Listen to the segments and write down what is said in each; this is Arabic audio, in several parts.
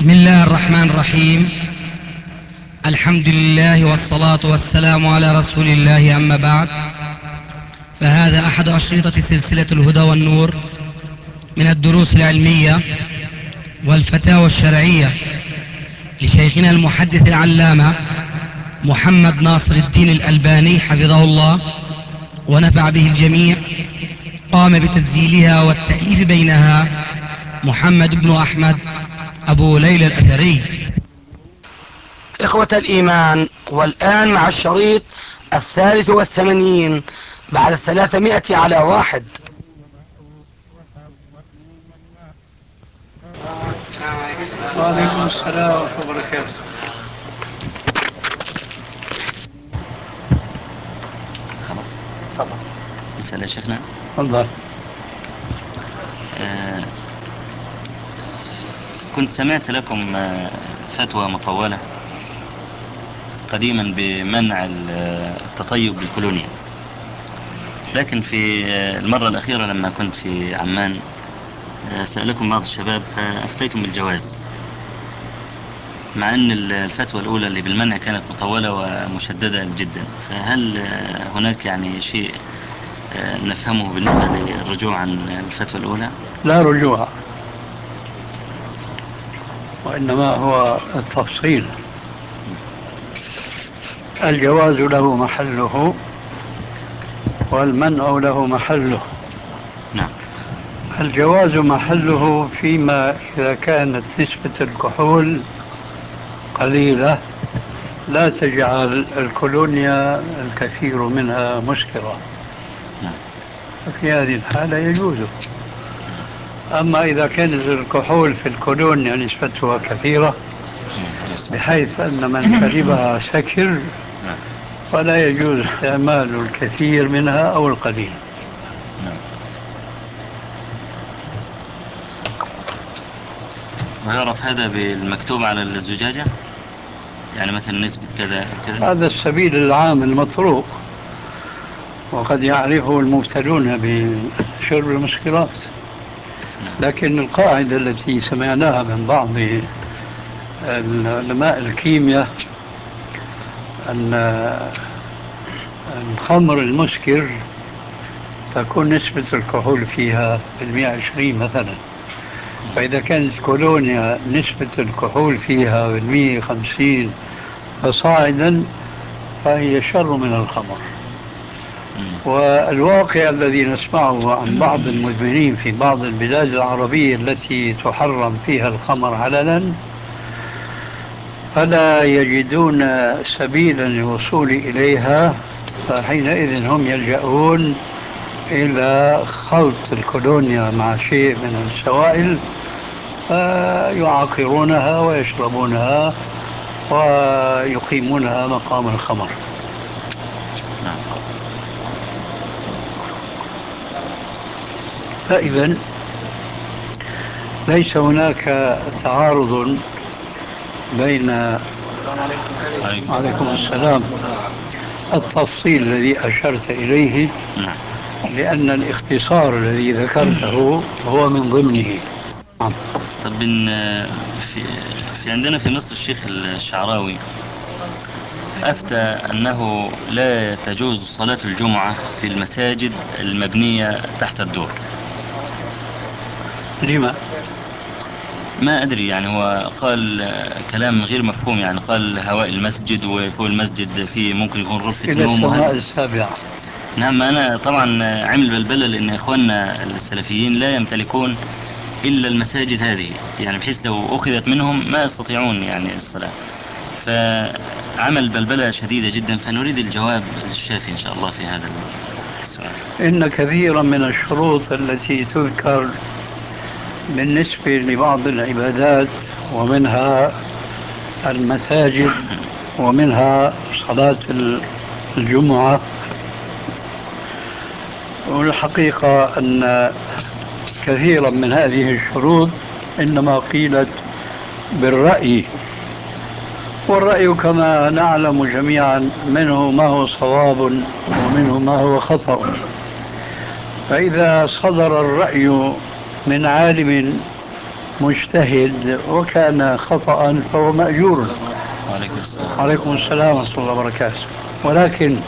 بسم الله الرحمن الرحيم. الحمد لله والصلاة والسلام على رسول الله، أما بعد، فهذا أحد أشرطة سلسلة الهدى والنور من الدروس العلمية والفتاوى الشرعية لشيخنا المحدث العلامة محمد ناصر الدين الألباني حفظه الله ونفع به الجميع. قام بتسجيلها والتأليف بينها محمد بن أحمد أبو ليلى الأثري. إخوة الإيمان، والآن مع الشريط 83 بعد 300 على 1. وعليكم السلام ورحمة الله وبركاته. خلاص تفضل. نسأل يا شيخنا. تفضل. كنت سمعت لكم فتوى مطولة قديما بمنع التطيب بالكولونيا، لكن في المرة الأخيرة لما كنت في عمان سألكم بعض الشباب فأفتيتم بالجواز، مع أن الفتوى الأولى اللي بالمنع كانت مطولة ومشددة جدا. فهل هناك يعني شيء نفهمه بالنسبة للرجوع عن الفتوى الأولى؟ لا رجوع، وإنما هو التفصيل. الجواز له محله والمنع له محله. نعم. الجواز محله فيما إذا كانت نسبة الكحول قليلة لا تجعل الكولونيا الكثير منها مسكرة، ففي هذه الحالة يجوز. أما إذا كانت الكحول في الكولونيا نسبتها كثيرة بحيث أن من شربها سكر فلا يجوز استعمال الكثير منها أو القليل. ويعرف هذا بالمكتوب على الزجاجة، يعني مثلا نسبة كذا أو كذا؟ هذا السبيل العام المطروق، وقد يعرفه المبتلون بشرب المسكرات، لكن القاعدة التي سمعناها من بعض علماء الكيمياء أن الخمر المسكر تكون نسبة الكحول فيها بالمئة 20 مثلا، فإذا كانت كولونيا نسبة الكحول فيها بالمئة 50 فصاعدا فهي شر من الخمر. والواقع الذي نسمعه عن بعض المدمنين في بعض البلاد العربية التي تحرم فيها الخمر علنا فلا يجدون سبيلا للوصول إليها، فحينئذ هم يلجؤون إلى خلط الكولونيا مع شيء من السوائل فيعاقرونها ويشربونها ويقيمونها مقام الخمر. فإذا ليس هناك تعارض بين عليكم السلام التفصيل الذي أشرت إليه، لأن الاختصار الذي ذكرته هو من ضمنه. طب في عندنا في مصر الشيخ الشعراوي أفتى أنه لا تجوز صلاة الجمعة في المساجد المبنية تحت الدور. لما؟ ما أدري، يعني هو قال كلام غير مفهوم، يعني قال هواء المسجد وفوق المسجد فيه ممكن يكون غرفة إلى نوم السماء السابعة. نعم. أنا طبعا عامل بلبلة لأن إخواننا السلفيين لا يمتلكون إلا المساجد هذه، يعني بحيث لو أخذت منهم ما يستطيعون يعني الصلاة، فعمل بلبلة شديدة جدا. فنريد الجواب الشافي إن شاء الله في هذا السؤال. إن كثيرا من الشروط التي تذكر بالنسبة لبعض العبادات ومنها المساجد ومنها صلاة الجمعة، والحقيقة أن كثيرا من هذه الشروط إنما قيلت بالرأي، والرأي كما نعلم جميعا منه ما هو صواب ومنه ما هو خطأ. فإذا صدر الرأي من عالم مجتهد وكان خطأ فهو مأجور. وعليكم السلام. عليكم السلام ورحمة الله وبركاته. ولكن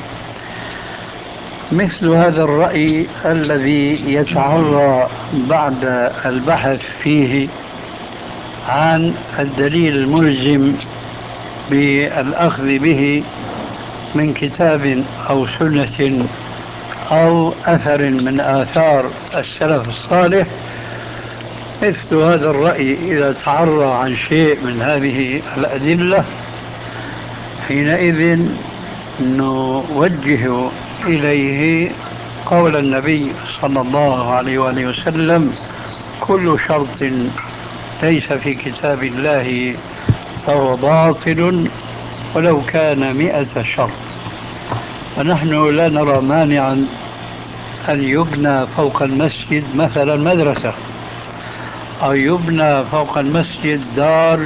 مثل هذا الرأي الذي يتعرى بعد البحث فيه عن الدليل الملزم بالأخذ به من كتاب أو سنة أو أثر من آثار السلف الصالح، مثل هذا الرأي إذا تعرى عن شيء من هذه الأدلة حينئذ نوجه إليه قول النبي صلى الله عليه وآله وسلم: كل شرط ليس في كتاب الله فهو باطل ولو كان 100 شرط. ونحن لا نرى مانعا أن يبنى فوق المسجد مثلا مدرسة، أو يبنى فوق المسجد دار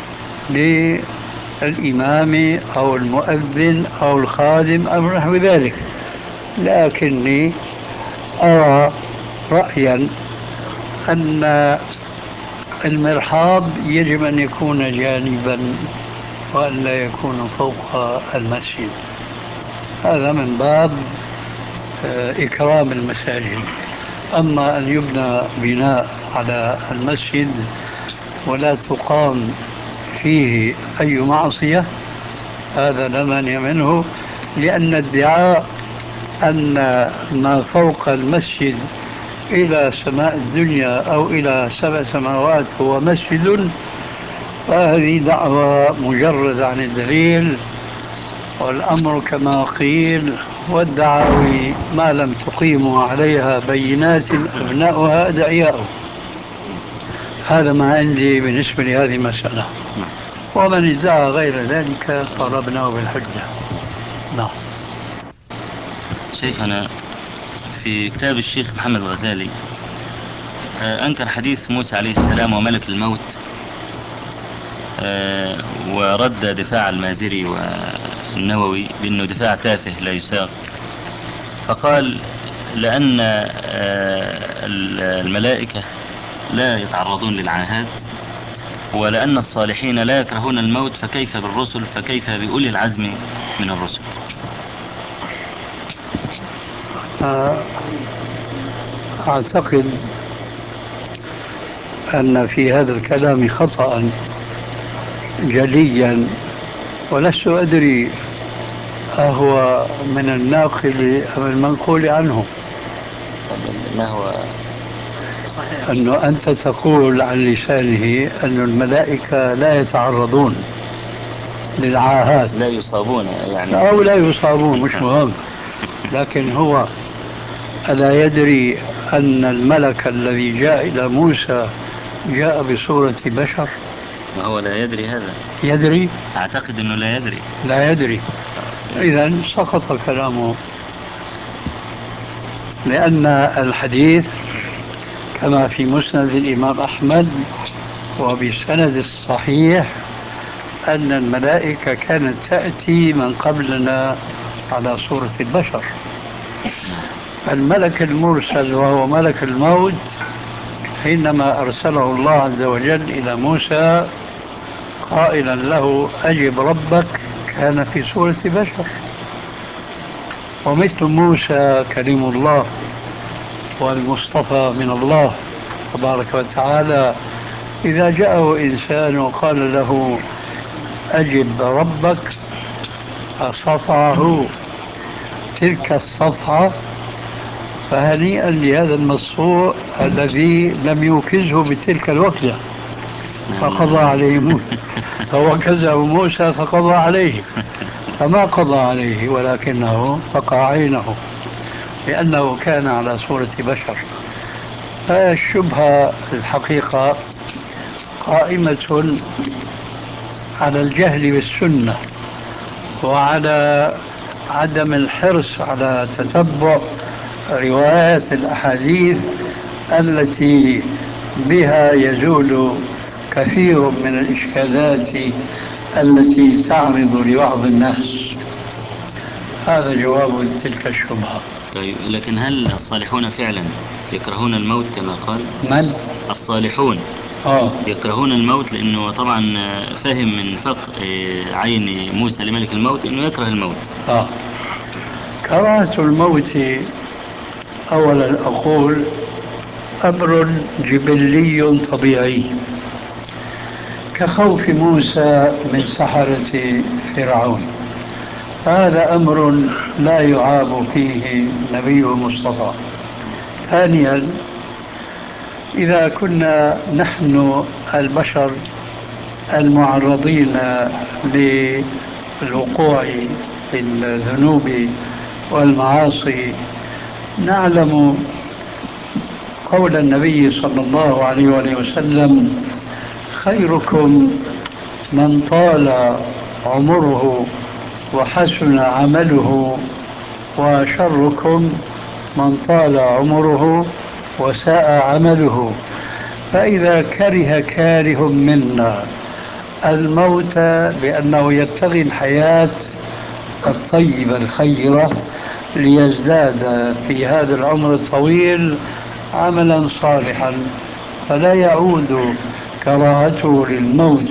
للإمام أو المؤذن أو الخادم أو نحو ذلك. لكني أرى رأيا أن المرحاض يجب أن يكون جانبا وأن لا يكون فوق المسجد، هذا من باب إكرام المساجد. أما أن يبنى بناء على المسجد ولا تقام فيه أي معصية، هذا لا مانع منه، لأن ادعاء أن ما فوق المسجد إلى سماء الدنيا أو إلى 7 سماوات هو مسجد، فهذه دعوة مجرد عن الدليل، والأمر كما قيل: والدعاوي ما لم تقيموا عليها بينات أبناؤها أدعياء. هذا ما عندي بالنسبة لهذه المسألة، ومن ادعى غير ذلك طالبناه بالحجة. نعم. شيخنا، في كتاب الشيخ محمد الغزالي أنكر حديث موسى عليه السلام وملك الموت، ورد دفاع المازري والنووي بأنه دفاع تافه لا يساق، فقال لأن الملائكة لا يتعرضون للعاهات، ولأن الصالحين لا يكرهون الموت، فكيف بالرسل، فكيف بأولي العزم من الرسل؟ أعتقد أن في هذا الكلام خطأ جليا، ولست أدري أهو من الناقل أم المنقول عنه. ما هو صحيح؟ أنه أنت تقول عن لسانه أن الملائكة لا يتعرضون للعاهات، لا يصابون يعني، أو لا يصابون، مش مهم. لكن هو ألا يدري أن الملك الذي جاء إلى موسى جاء بصورة بشر؟ ما هو لا يدري هذا؟ يدري؟ أعتقد أنه لا يدري. لا يدري. إذن سقط كلامه، لأن الحديث كما في مسند الإمام أحمد وبسند الصحيح أن الملائكة كانت تأتي من قبلنا على صورة البشر. الملك المرسل وهو ملك الموت حينما أرسله الله عز وجل إلى موسى قائلا له: أجب ربك، كان في صورة بشر. ومثل موسى كريم الله والمصطفى من الله تبارك وتعالى، إذا جاءه إنسان وقال له أجب ربك فصفعه تلك الصفحة، فهنيئا لهذا المصفوع الذي لم يوكزه بتلك الوكزة فقضى عليه موسى، فوكزه موسى فقضى عليه، فما قضى عليه ولكنه فقع عينه لأنه كان على صورة بشر. فالشبهة الحقيقة قائمة على الجهل بالسنة وعلى عدم الحرص على تتبع روايات الأحاديث التي بها يزول كثير من الإشكالات التي تعرض لبعض الناس. هذا جواب تلك الشبهة. طيب، لكن هل الصالحون فعلا يكرهون الموت كما قال؟ من؟ الصالحون يكرهون الموت لأنه طبعا فاهم من فقه عين موسى لملك الموت أنه يكره الموت. كراهة الموت أولا أقول أمر جبلي طبيعي، كخوف موسى من سحرة فرعون، هذا أمر لا يعاب فيه نبي مصطفى. ثانيا، إذا كنا نحن البشر المعرضين للوقوع في الذنوب والمعاصي نعلم قول النبي صلى الله عليه وآله وسلم: خيركم من طال عمره وحسن عمله، وشركم من طال عمره وساء عمله. فإذا كره كاره منا الموت بأنه يبتغي الحياة الطيبة الخيرة ليزداد في هذا العمر الطويل عملا صالحا، فلا يعود كراهته للموت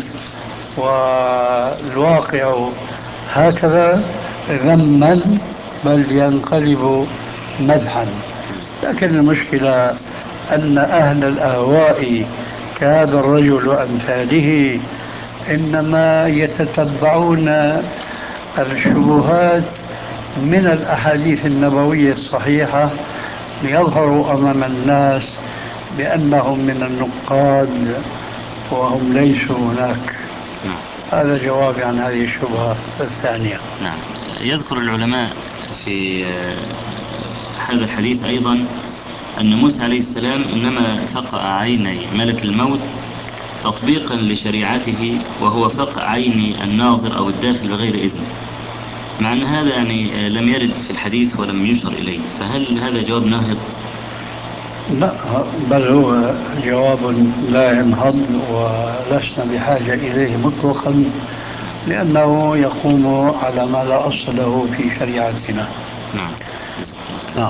والواقع هكذا ذما، بل ينقلب مدحا. لكن المشكلة أن أهل الأهواء كهذا الرجل وأمثاله إنما يتتبعون الشبهات من الأحاديث النبوية الصحيحة ليظهروا أمام الناس بأنهم من النقاد وهم ليسوا هناك. هذا جوابي عن هذه الشبهة الثانية. نعم. يذكر العلماء في هذا الحديث أيضا أن موسى عليه السلام إنما فقأ عيني ملك الموت تطبيقا لشريعته، وهو فقأ عين الناظر أو الداخل بغير إذن، مع أن هذا يعني لم يرد في الحديث ولم يشر إليه، فهل هذا جواب ناهض؟ لا، بل هو جواب لا ينهض ولسنا بحاجة إليه مطلقا، لأنه يقوم على ما لا أصل له في شريعتنا. نعم. نعم.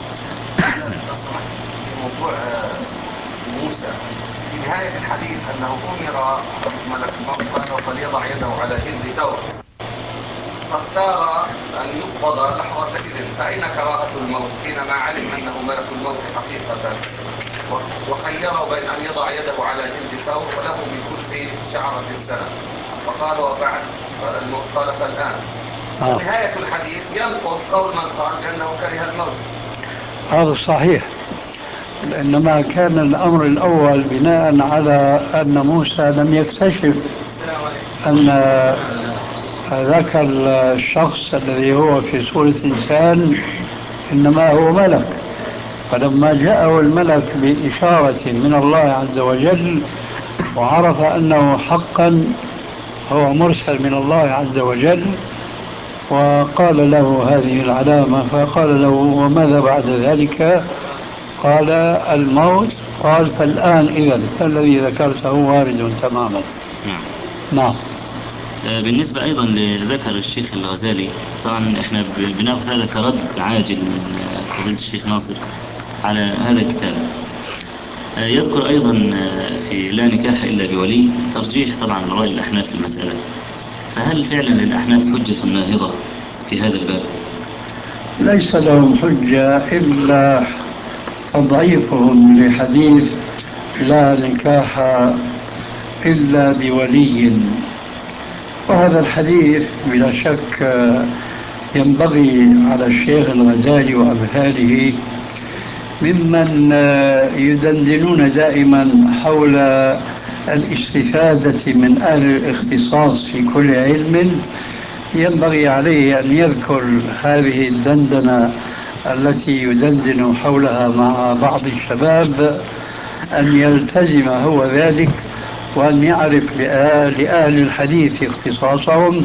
موضوع موسى في نهاية الحديث أنه أمر ملك الموت أنه فليضع يده على جلد ثور، فاختار أن يقبض لحظة إذن، فأين كراهة الموت حينما علم أنه ملك الموت حقيقة، وخيره بين أن يضع يده على جلد ثور وله بكل شعرة سنة، فقال وبعد الموت قال فالآن. نهاية الحديث ينقض قول من قال بأنه كره الموت. هذا صحيح، إنما كان الأمر الأول بناء على أن موسى لم يكتشف أن ذاك الشخص الذي هو في صورة إنسان إنما هو ملك، فلما جاءه الملك بإشارة من الله عز وجل وعرف أنه حقا هو مرسل من الله عز وجل وقال له هذه العلامة، فقال له وماذا بعد ذلك؟ قال الموت. قال فالآن إذن الذي ذكرته وارد تماما. نعم. بالنسبة أيضا لذكر الشيخ الغزالي، طبعا احنا بناخذ هذا كرد عاجل من فضيلة الشيخ ناصر على هذا الكتاب. يذكر أيضا في لا نكاح إلا بولي ترجيح طبعا رأي الأحناف في المسألة، فهل فعلا للأحناف حجة ناهضة في هذا الباب؟ ليس لهم حجة إلا تضعيفهم لحديث لا نكاح إلا بولي، وهذا الحديث بلا شك ينبغي على الشيخ الغزالي وأمثاله ممن يدندنون دائما حول الاستفادة من أهل الاختصاص في كل علم، ينبغي عليه أن يذكر هذه الدندنة التي يدندن حولها مع بعض الشباب، أن يلتزم هو ذلك وأن يعرف لأهل الحديث اختصاصهم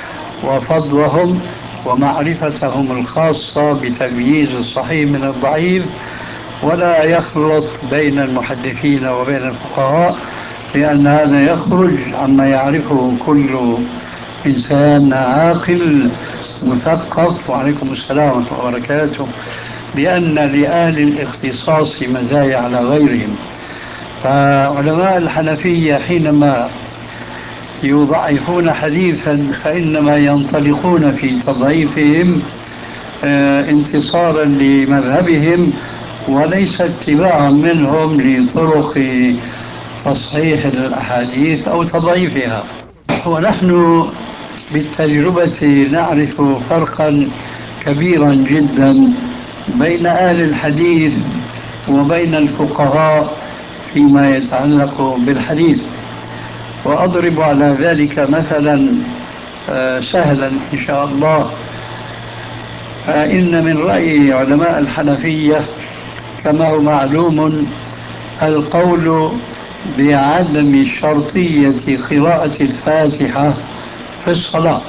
وفضلهم ومعرفتهم الخاصة بتمييز الصحيح من الضعيف، ولا يخلط بين المحدثين وبين الفقهاء، لأن هذا يخرج عما يعرفه كل إنسان عاقل مثقف. وعليكم السلام ورحمة الله وبركاته. بأن لأهل الاختصاص مزايا على غيرهم، فعلماء الحنفية حينما يضعفون حديثا فإنما ينطلقون في تضعيفهم انتصارا لمذهبهم وليس اتباعا منهم لطرق تصحيح الأحاديث أو تضعيفها. ونحن بالتجربة نعرف فرقا كبيرا جدا بين أهل الحديث وبين الفقهاء فيما يتعلق بالحديث. وأضرب على ذلك مثلا سهلا إن شاء الله. فإن من رأي علماء الحنفية كما هو معلوم القول بعدم شرطية قراءة الفاتحة في الصلاة،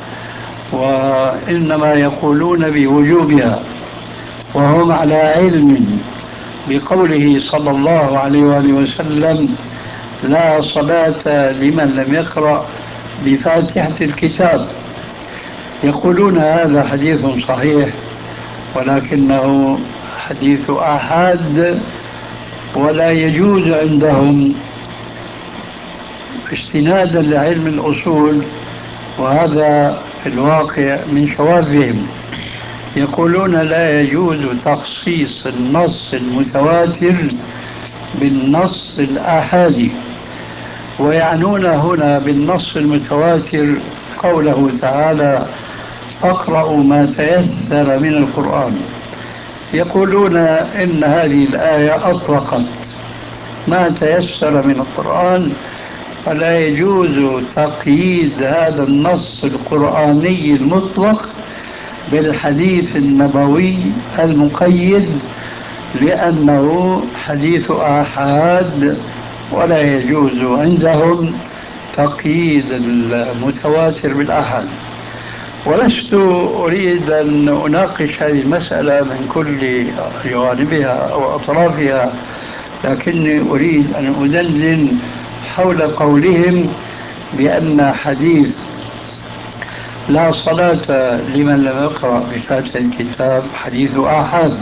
وإنما يقولون بوجوبها، وهم على علم بقوله صلى الله عليه وآله وسلم: لا صلاة لمن لم يقرأ بفاتحة الكتاب. يقولون هذا حديث صحيح ولكنه حديث آحاد، ولا يجوز عندهم استنادا لعلم الأصول، وهذا في الواقع من شواذهم. يقولون لا يجوز تخصيص النص المتواتر بالنص الآحادي، ويعنون هنا بالنص المتواتر قوله تعالى: فاقرأوا ما تيسر من القرآن. يقولون إن هذه الآية أطلقت ما تيسر من القرآن، فلا يجوز تقييد هذا النص القرآني المطلق بالحديث النبوي المقيد، لأنه حديث آحاد ولا يجوز عندهم تقييد المتواتر بالآحاد. ولست أريد أن أناقش هذه المسألة من كل جوانبها أو أطرافها، لكني أريد أن أدندن حول قولهم بأن حديث لا صلاة لمن لم يقرأ بفاتحة الكتاب حديث آحاد.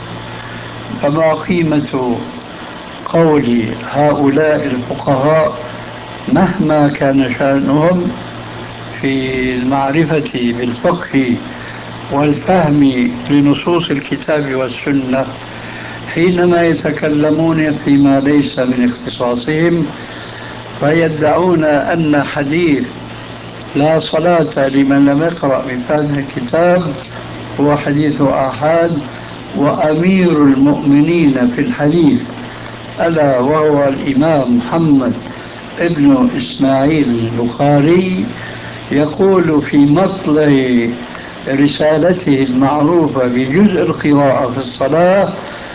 فما قيمة قول هؤلاء الفقهاء مهما كان شأنهم في المعرفة بالفقه والفهم لنصوص الكتاب والسنة، حينما يتكلمون فيما ليس من اختصاصهم، فيدعون أن حديث لا صلاة لمن لم يقرأ بفاتحة الكتاب هو حديث آحاد، وأمير المؤمنين في الحديث ألا وهو الإمام محمد ابن إسماعيل البخاري يقول في مطلع رسالته المعروفة بجزء القراءة في الصلاة: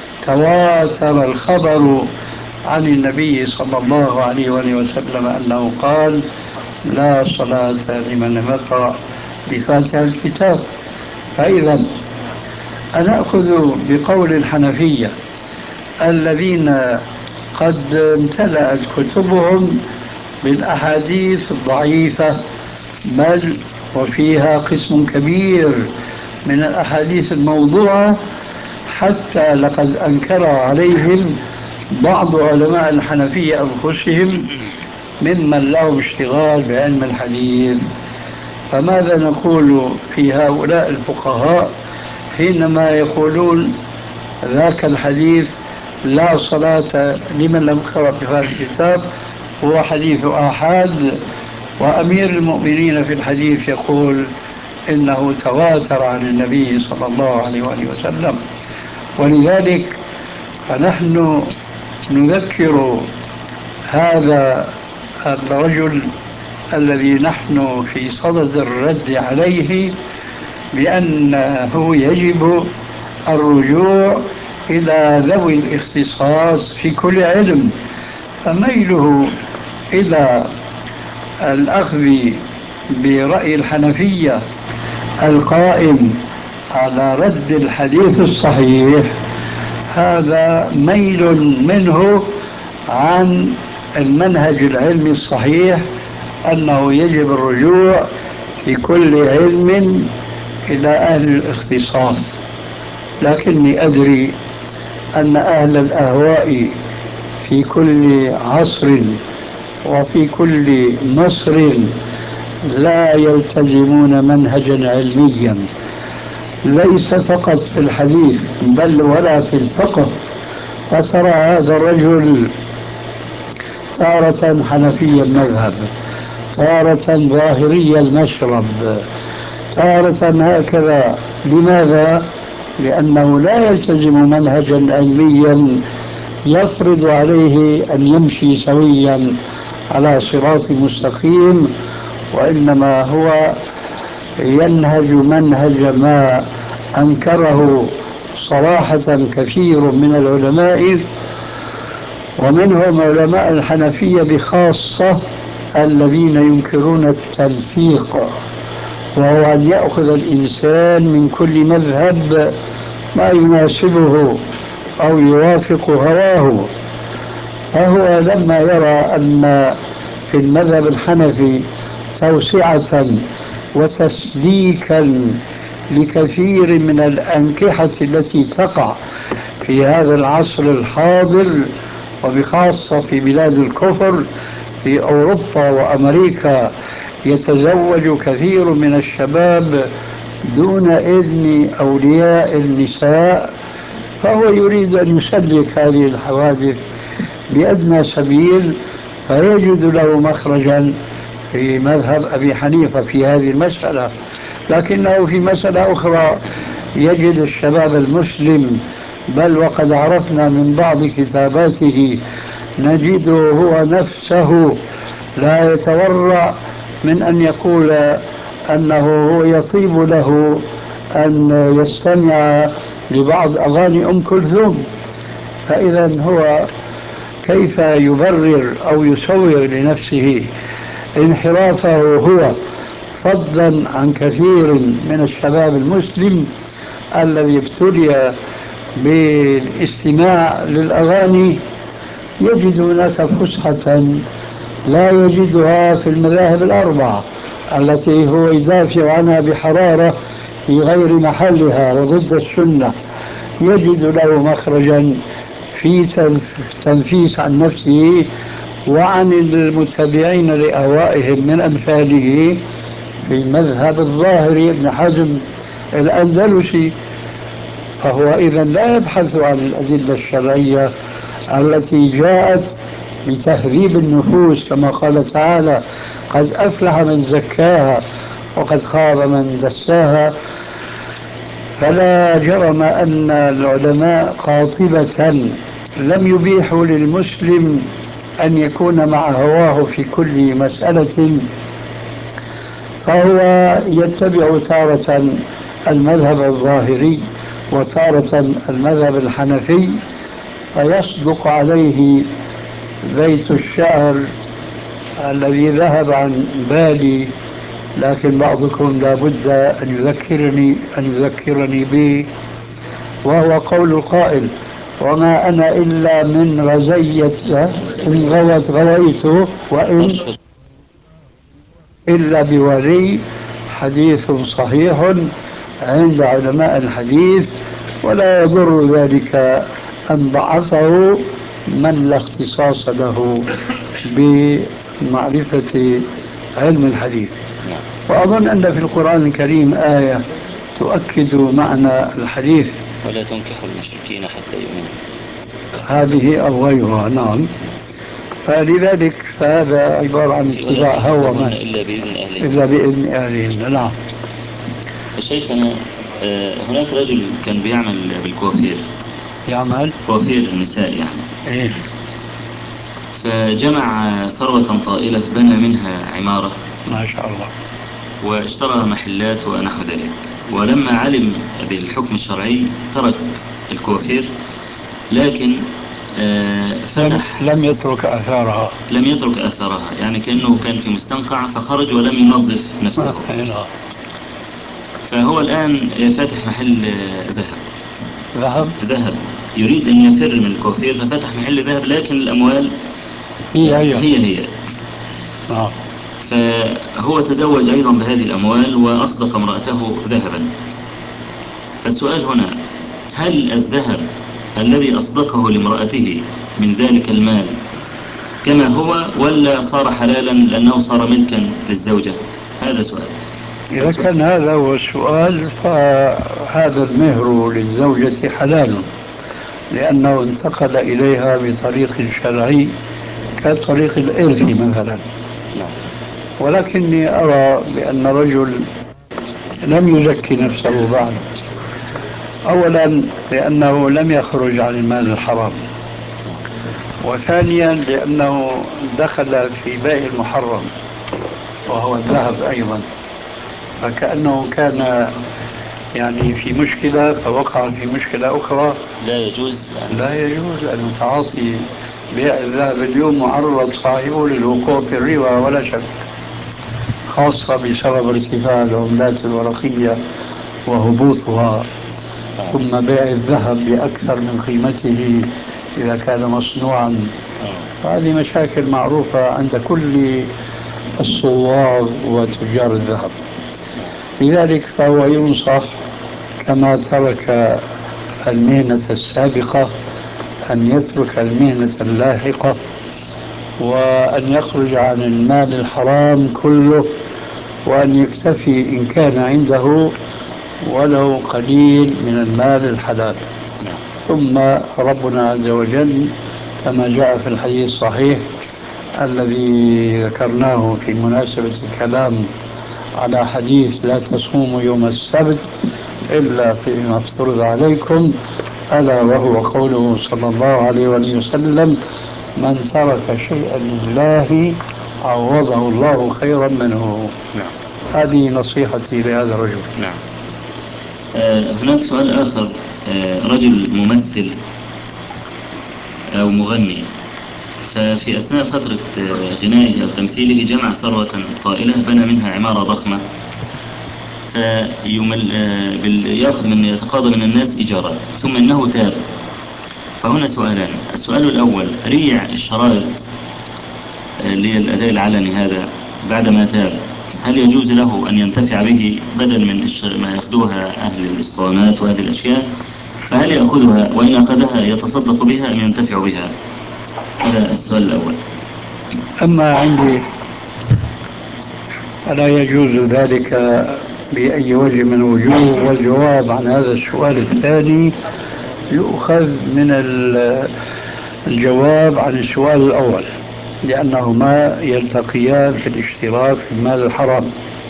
تواتر الخبر عن النبي صلى الله عليه وسلم أنه قال: لا صلاة لمن لم يقرأ بفاتحة الكتاب. فإذا أنأخذ بقول الحنفية الذين قد امتلأت كتبهم بالأحاديث الضعيفة، بل وفيها قسم كبير من الأحاديث الموضوعة، حتى لقد أنكر عليهم بعض علماء الحنفية أنفسهم ممن له اشتغال بعلم الحديث. فماذا نقول في هؤلاء الفقهاء حينما يقولون ذاك الحديث لا صلاة لمن لم يقرأ بفاتحة الكتاب هو حديث آحاد، وأمير المؤمنين في الحديث يقول إنه تواتر عن النبي صلى الله عليه وآله وسلم؟ ولذلك فنحن نذكر هذا الرجل الذي نحن في صدد الرد عليه بأنه يجب الرجوع إلى ذوي الاختصاص في كل علم. فميله إلى الأخذ برأي الحنفية القائم على رد الحديث الصحيح هذا ميل منه عن المنهج العلمي الصحيح، أنه يجب الرجوع في كل علم إلى أهل الاختصاص. لكني أدري أن أهل الأهواء في كل عصر وفي كل مصر لا يلتزمون منهجا علميا، ليس فقط في الحديث بل ولا في الفقه. فترى هذا الرجل تارة حنفي المذهب، تارة ظاهري المشرب، تارة هكذا. لماذا؟ لأنه لا يلتزم منهجا علميا يفرض عليه أن يمشي سويا على صراط مستقيم، وإنما هو ينهج منهج ما أنكره صراحة كثير من العلماء، ومنهم علماء الحنفية بخاصة الذين ينكرون التلفيق، وهو أن يأخذ الإنسان من كل مذهب ما يناسبه أو يوافق هواه. فهو لما يرى أن في المذهب الحنفي توسعة وتسليكا لكثير من الأنكحة التي تقع في هذا العصر الحاضر، وبخاصة في بلاد الكفر في أوروبا وأمريكا، يتزوج كثير من الشباب دون إذن أولياء النساء، فهو يريد أن يسلك هذه الحوادث بأدنى سبيل، فيجد له مخرجا في مذهب أبي حنيفة في هذه المسألة. لكنه في مسألة أخرى يجد الشباب المسلم، بل وقد عرفنا من بعض كتاباته نجده هو نفسه لا يتورع من أن يقول أنه هو يطيب له أن يستمع لبعض أغاني أم كلثوم. فإذا هو كيف يبرر أو يسوغ لنفسه انحرافه هو، فضلا عن كثير من الشباب المسلم الذي ابتلي بالاستماع للأغاني، يجد هناك فسحة لا يجدها في المذاهب الأربعة التي هو يدافع عنها بحرارة في غير محلها وضد السنة. يجد له مخرجا في تنفيس عن نفسه وعن المتبعين لأهوائهم من أمثاله في المذهب الظاهري ابن حزم الأندلسي. فهو إذا لا يبحث عن الأدلة الشرعية التي جاءت لتهذيب النفوس، كما قال تعالى: قد أفلح من زكاها وقد خاب من دساها. فلا جرم أن العلماء قاطبة لم يبيحوا للمسلم أن يكون مع هواه في كل مسألة، فهو يتبع تارة المذهب الظاهري وتارة المذهب الحنفي، فيصدق عليه بيت الشعر الذي ذهب عن بالي، لكن بعضكم لا بد أن يذكرني به، وهو قول القائل: وما أنا إلا من رزية إن غوت غويت وإن إلا بولي. حديث صحيح عند علماء الحديث، ولا يضر ذلك أن ضعفه من لا اختصاص له بمعرفة علم الحديث. وأظن أن في القرآن الكريم آية تؤكد معنى الحديث: ولا تنكحوا المشركين حتى يؤمنوا. هذه أو غيرها، نعم. فلذلك فهذا عبارة عن اتباع هوى من إلا بإذن أهلهن. نعم. شيخنا، هناك رجل كان بيعمل بالكوافير، يعمل كوافير النساء يعني. إيه؟ فجمع ثروة طائلة، بنى منها عمارة ما شاء الله، واشترى محلات ونحو ذلك. ولما علم بالحكم الشرعي ترك الكوافير، لكن فتح لم يترك أثارها، يعني كأنه كان في مستنقع فخرج ولم ينظف نفسه. فهو الآن فاتح محل ذهب يريد أن يفر من الكوافير، ففتح محل ذهب، لكن الأموال هي. فهو تزوج أيضا بهذه الأموال وأصدق امرأته ذهبا. فالسؤال هنا: هل الذهب الذي أصدقه لامرأته من ذلك المال كما هو، ولا صار حلالا لأنه صار ملكا للزوجة؟ هذا سؤال. إذا كان هذا هو السؤال فهذا المهر للزوجة حلال، لأنه انتقل إليها بطريق شرعي كطريق الإرث مثلا. ولكني أرى بأن رجل لم يزكي نفسه بعد. أولا لأنه لم يخرج عن المال الحرام، وثانيا لأنه دخل في بيع المحرم وهو الذهب أيضا، فكأنه كان يعني في مشكلة فوقع في مشكلة أخرى. لا يجوز لا يجوز أن تعاطي بيع الذهب اليوم معرض صاحبه للوقوع في الربا ولا شك، خاصة بسبب ارتفاع العملات الورقية وهبوطها، ثم بيع الذهب بأكثر من قيمته إذا كان مصنوعا. هذه مشاكل معروفة عند كل الصواغ وتجار الذهب. لذلك فهو ينصح كما ترك المهنة السابقة أن يترك المهنة اللاحقة، وأن يخرج عن المال الحرام كله، وأن يكتفي إن كان عنده ولو قليل من المال الحلال. ثم ربنا عز وجل كما جاء في الحديث الصحيح الذي ذكرناه في مناسبة الكلام على حديث لا تصوموا يوم السبت إلا فيما افترض عليكم، ألا وهو قوله صلى الله عليه وسلم: من ترك شيئا لله عوضه الله خيرا منه. هذه نصيحتي لهذا الرجل. نعم. هناك سؤال آخر. رجل ممثل أو مغني، ففي أثناء فترة غنائه أو تمثيله جمع ثروة طائلة، بنى منها عمارة ضخمة، يأخذ من يتقاضى من الناس إيجارات، ثم إنه تاب. فهنا سؤالان: السؤال الأول، ريع الشرائط اللي هي الأداء العلني هذا بعدما تاب، هل يجوز له أن ينتفع به بدل من ما يأخذوها أهل الإسطوانات وهذه الأشياء؟ فهل يأخذها، وإن أخذها يتصدق بها أم ينتفع بها؟ هذا السؤال الأول. أما عندي فلا يجوز ذلك بأي وجه من الوجوه، والجواب عن هذا السؤال الثاني يؤخذ من الجواب عن السؤال الأول، لأنهما يلتقيان في الاشتراك في المال الحرام.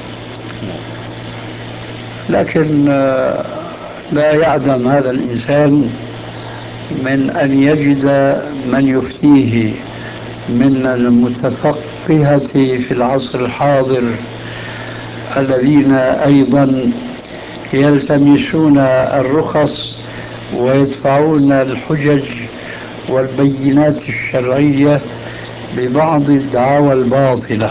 لكن لا يعدم هذا الإنسان من أن يجد من يفتيه من المتفقهة في العصر الحاضر، الذين أيضا يلتمسون الرخص ويدفعون الحجج والبينات الشرعية ببعض الدعاوى الباطلة.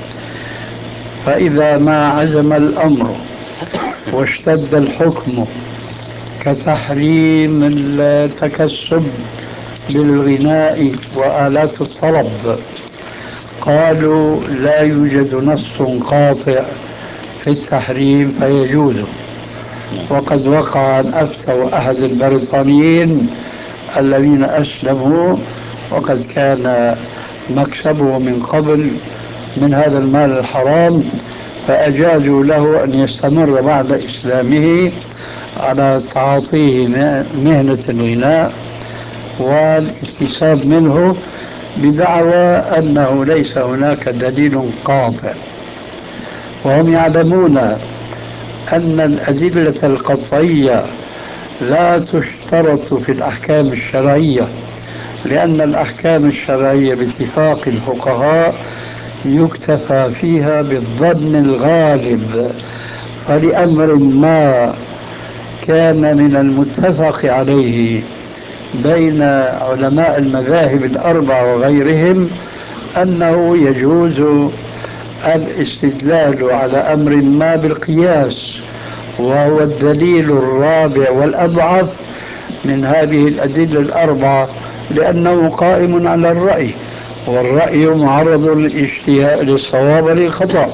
فإذا ما عزم الأمر واشتد الحكم كتحريم التكسب بالغناء وآلات الطرب، قالوا لا يوجد نص قاطع في التحريم فيجوز. وقد وقع أن أفتوا أحد البريطانيين الذين أسلموا، وقد كان مكسبه من قبل من هذا المال الحرام، فأجازوا له أن يستمر بعد إسلامه على تعاطيه مهنة الغناء والاكتساب منه، بدعوى أنه ليس هناك دليل قاطع. وهم يعلمون أن الأدلة القطعية لا تشترط في الأحكام الشرعية، لأن الأحكام الشرعية باتفاق الفقهاء يكتفى فيها بالظن الغالب. فلأمر ما كان من المتفق عليه بين علماء المذاهب الأربعة وغيرهم أنه يجوز الاستدلال على أمر ما بالقياس، وهو الدليل الرابع والأضعف من هذه الأدلة الأربعة، لأنه قائم على الرأي، والرأي معرض للصواب وللخطأ.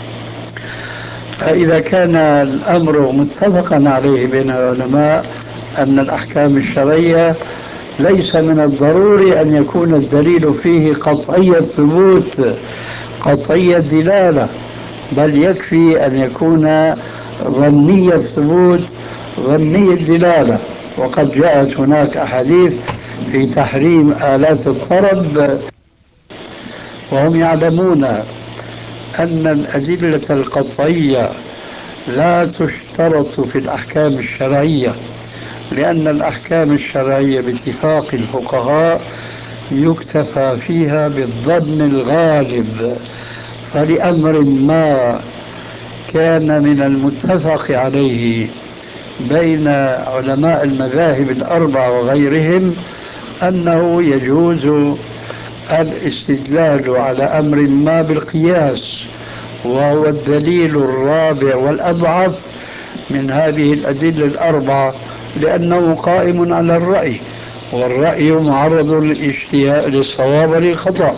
فإذا كان الأمر متفقا عليه بين العلماء أن الأحكام الشرعية ليس من الضروري أن يكون الدليل فيه قطعي الثبوت قطعي الدلالة، بل يكفي أن يكون ظني الثبوت ظني الدلالة. وقد جاءت هناك أحاديث في تحريم آلات الطرب، وهم يعلمون أن الأدلة القطعية لا تشترط في الأحكام الشرعية، لأن الأحكام الشرعية باتفاق الفقهاء يكتفى فيها بالظن الغالب. فلأمر ما كان من المتفق عليه بين علماء المذاهب الأربع وغيرهم أنه يجوز الاستدلال على أمر ما بالقياس، وهو الدليل الرابع والأضعف من هذه الأدلة الأربعة، لأنه قائم على الرأي، والرأي معرض للصواب وللخطأ.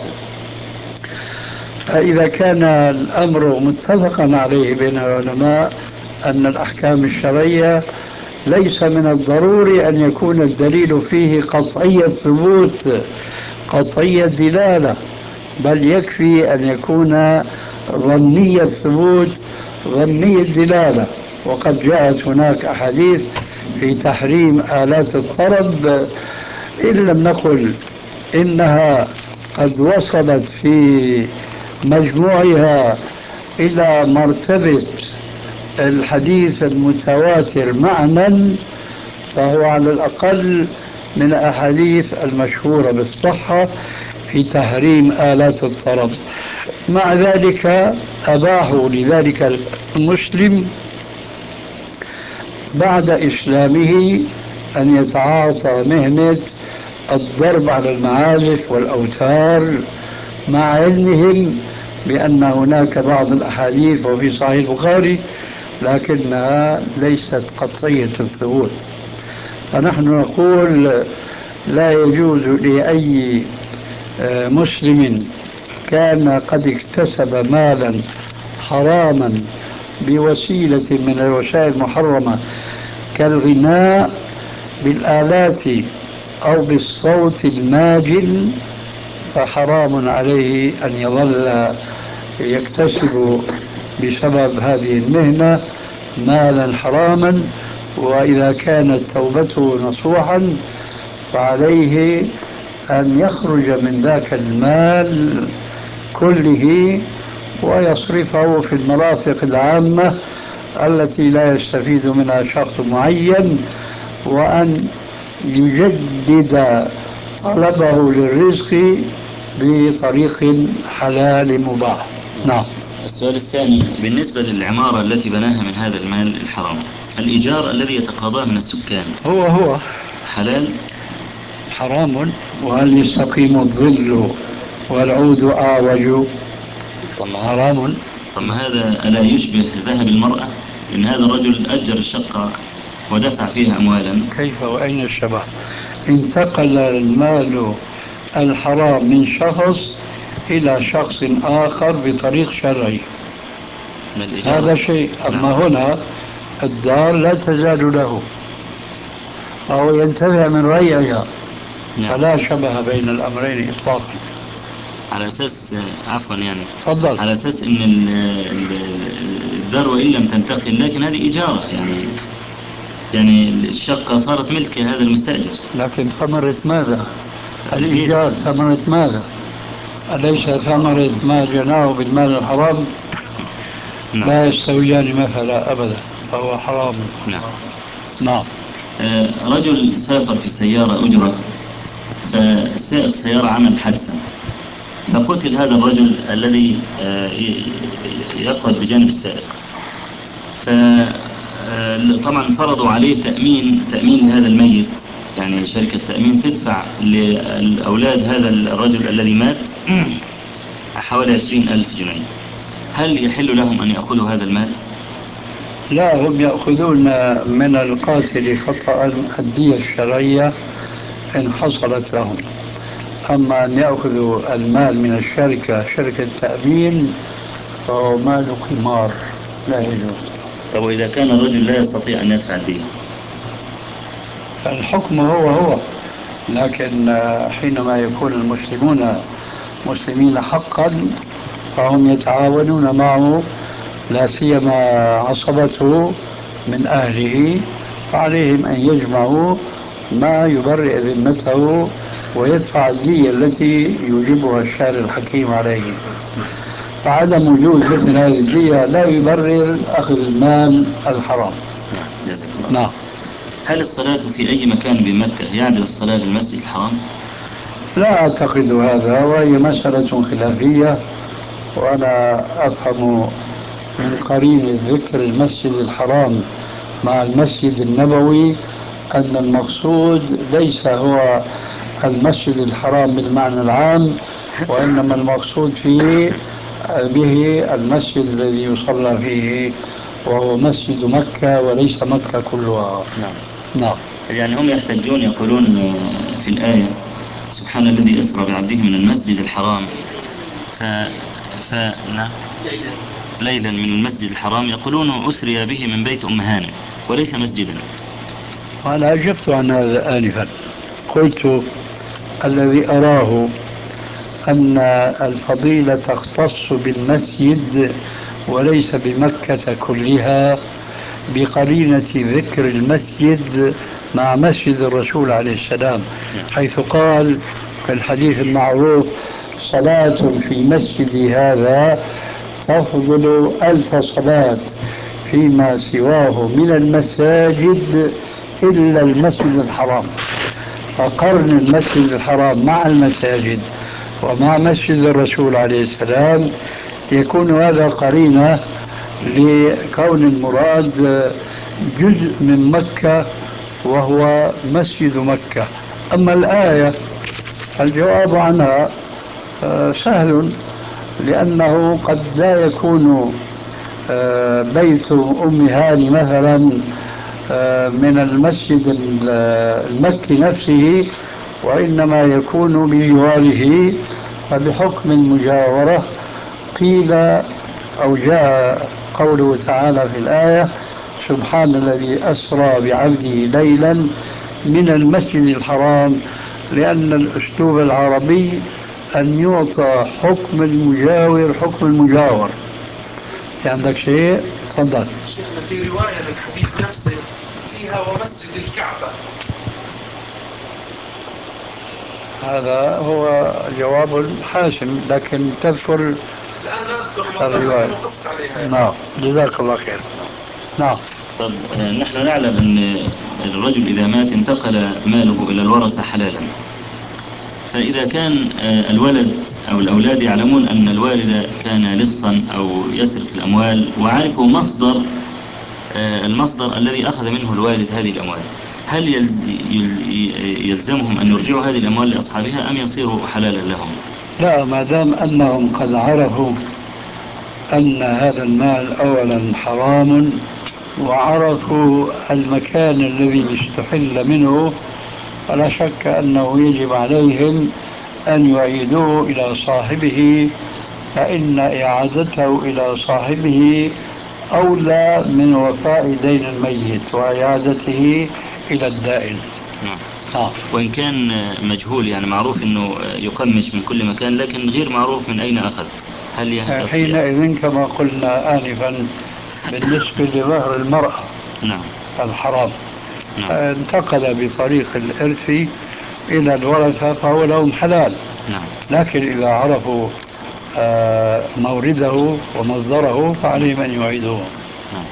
فإذا كان الأمر متفقا عليه بين العلماء أن الأحكام الشرعية ليس من الضروري أن يكون الدليل فيه قطعي الثبوت قطعي الدلالة، بل يكفي أن يكون ظني الثبوت ظني الدلالة. وقد جاءت هناك أحاديث في تحريم آلات الطرب، إن لم نقل إنها قد وصلت في مجموعها إلى مرتبة الحديث المتواتر معنى، فهو على الأقل من الأحاديث المشهورة بالصحة في تحريم آلات الطرب. مع ذلك أباحوا لذلك المسلم بعد إسلامه أن يتعاطى مهنة الضرب على المعازف والأوتار، مع علمهم بأن هناك بعض الأحاديث وفي صحيح البخاري لكنها ليست قطعية الثبوت. فنحن نقول لا يجوز لأي مسلم كان قد اكتسب مالا حراما بوسيلة من الوسائل المحرمة كالغناء بالآلات أو بالصوت الماجن، فحرام عليه أن يظل يكتسب بسبب هذه المهنة مالا حراما. وإذا كانت توبته نصوحا فعليه أن يخرج من ذاك المال كله ويصرفه في المرافق العامة التي لا يستفيد منها شخص معين، وأن يجدد طلبه للرزق بطريق حلال مباح. نعم. السؤال الثاني بالنسبة للعمارة التي بناها من هذا المال الحرام، الإيجار الذي يتقاضاه من السكان هو حلال؟ حرام. وهل يستقيم الظل والعود أعوج؟ حرام. طب هذا ألا يشبه ذهب المرأة؟ إن هذا الرجل أجر الشقة ودفع فيها أموالا. كيف وأين الشبه؟ انتقل المال الحرام من شخص إلى شخص آخر بطريق شرعي، هذا شيء. أما هنا الدار لا تزال له أو ينتفع من ريعها، فلا شبه بين الأمرين إطلاقا. على أساس عفوا يعني تفضل. على أساس إن الدار وإن لم تنتقل لكن هذه إجارة، يعني الشقة صارت ملك هذا المستأجر. لكن ثمرة ماذا؟ الإيجار ثمرة ماذا؟ أليس ثمرة ما جناه بالمال الحرام؟ لا يستويان مثلا أبدا، فهو حرام. نعم. رجل سافر في سيارة أجرة، فسائق سيارة عمل حادثة فقتل هذا الرجل الذي يقعد بجانب السائق. فطبعا فرضوا عليه تأمين لهذا الميت، يعني شركة تأمين تدفع لأولاد هذا الرجل الذي مات حوالي 20,000 جنيه. هل يحل لهم أن يأخذوا هذا المال؟ لا، هم يأخذون من القاتل خطأ الدية الشرعية إن حصلت لهم. أما أن يأخذوا المال من الشركة، شركة تأمين، فهو مال قمار لا يجوز. طب وإذا كان الرجل لا يستطيع أن يدفع الدين؟ الحكم هو لكن حينما يكون المسلمون مسلمين حقا فهم يتعاونون معه، لا سيما عصبته من أهله، فعليهم أن يجمعوا ما يبرئ ذمته ويدفع الدية التي يوجبها الشارع الحكيم عليه. فعدم وجود مثل هذه الدية لا يبرر أخذ المال الحرام. جزاك الله. نعم. هل الصلاة في أي مكان بمكة يعدل الصلاة بالمسجد الحرام؟ لا أعتقد هذا، وهي مسألة خلافية، وأنا أفهم من قرين ذكر المسجد الحرام مع المسجد النبوي أن المقصود ليس هو المسجد الحرام بالمعنى العام، وإنما المقصود فيه به المسجد الذي يصلى فيه، وهو مسجد مكة وليس مكة كلها. نعم. نعم. يعني هم يحتجون يقولون في الآية سبحان الذي أسرى بعبده من المسجد الحرام ف... نعم ليلا من المسجد الحرام، يقولون أسري به من بيت أم هانئ وليس مسجدا. أنا أجبت عن هذا آنفا، قلت الذي أراه أن الفضيلة تختص بالمسجد وليس بمكة كلها، بقرينة ذكر المسجد مع مسجد الرسول عليه السلام، حيث قال في الحديث المعروف: صلاة في مسجدي هذا تفضل 1000 صلاة فيما سواه من المساجد إلا المسجد الحرام. فقرن المسجد الحرام مع المساجد ومع مسجد الرسول عليه السلام يكون هذا قرينة لكون المراد جزء من مكة وهو مسجد مكة. أما الآية الجواب عنها سهل، لأنه قد لا يكون بيت أم هاني مثلا من المسجد المكي نفسه، وإنما يكون بجواره، فبحكم المجاورة قيل أو جاء قوله تعالى في الآية: سبحان الذي أسرى بعبده ليلا من المسجد الحرام، لأن الأسلوب العربي أن يعطى حكم المجاور حكم المجاور. في عندك شيء؟ تفضل. شيخنا في رواية للحديث نفسه فيها ومسجد الكعبة. هذا هو جواب حاسم، لكن تذكر الآن أذكر الرواية. وقفت عليها. نعم، جزاك الله خير. نعم. طب نحن نعلم أن الرجل إذا مات انتقل ماله إلى الورثة حلالا، فإذا كان الولد أو الأولاد يعلمون أن الوالد كان لصا أو يسرق الأموال وعرفوا المصدر الذي أخذ منه الوالد هذه الأموال، هل يلزمهم أن يرجعوا هذه الأموال لأصحابها أم يصيروا حلالا لهم؟ لا، ما دام أنهم قد عرفوا أن هذا المال أولا حرام، وعرفوا المكان الذي استحل منه، فلا شك أنه يجب عليهم أن يعيدوه إلى صاحبه، فإن إعادته إلى صاحبه أولى من وفاء دين الميت وإعادته إلى الدائن. وإن كان مجهول، يعني معروف أنه يقمش من كل مكان لكن غير معروف من أين أخذ، هل حينئذ كما قلنا آنفا بالنسبة لظهر المرأة نعم الحرام نعم انتقل بطريق الإرث إلى الورثة فهو لهم حلال. نعم. لكن إذا عرفوا مورده ومصدره فعليهم أن يعيدوه. نعم.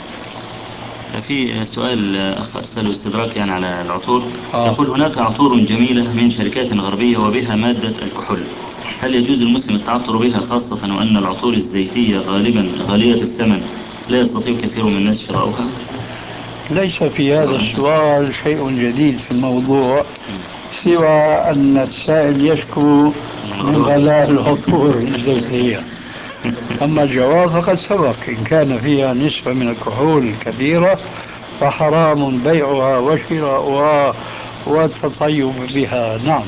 في سؤال أخ أرسله استدراك يعني على العطور. يقول: هناك عطور جميلة من شركات غربية وبها مادة الكحول، هل يجوز المسلم التعطر بها، خاصة وأن العطور الزيتية غالبا غالية الثمن لا يستطيع كثير من الناس شراؤها؟ ليس في هذا السؤال شيء جديد في الموضوع، سوى أن السائل يشكو من غلاء العطور الزيتية. أما الجواب فقد سبق، إن كان فيها نسبة من الكحول كبيرة فحرام بيعها وشراؤها والتطيب بها. نعم.